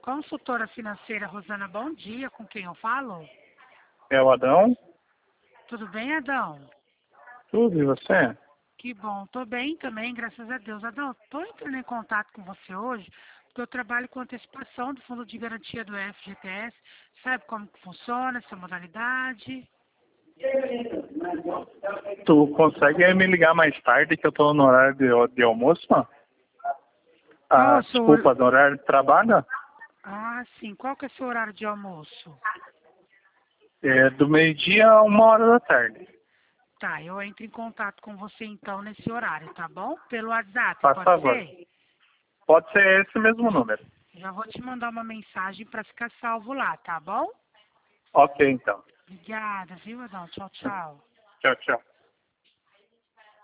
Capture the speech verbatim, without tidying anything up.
Consultora financeira Rosana, bom dia. Com quem eu falo? É o Adão? Tudo bem, Adão? Tudo, e você? Que bom. Tô bem também, graças a Deus. Adão, tô entrando em contato com você hoje porque eu trabalho com antecipação do Fundo de Garantia do F G T S. Sabe como que funciona essa modalidade? Tu consegue me ligar mais tarde que eu tô no horário de, de almoço? Qual é Ah, o seu... hor- desculpa, no horário de trabalho? Ah, sim. Qual que é o seu horário de almoço? É do meio-dia a uma hora da tarde. Tá, eu entro em contato com você então nesse horário, tá bom? Pelo WhatsApp, Faz pode favor. ser? Pode ser esse mesmo número. Já vou te mandar uma mensagem para ficar salvo lá, tá bom? Ok, então. Obrigada, viu, Adão? Tchau, tchau. Tchau, tchau.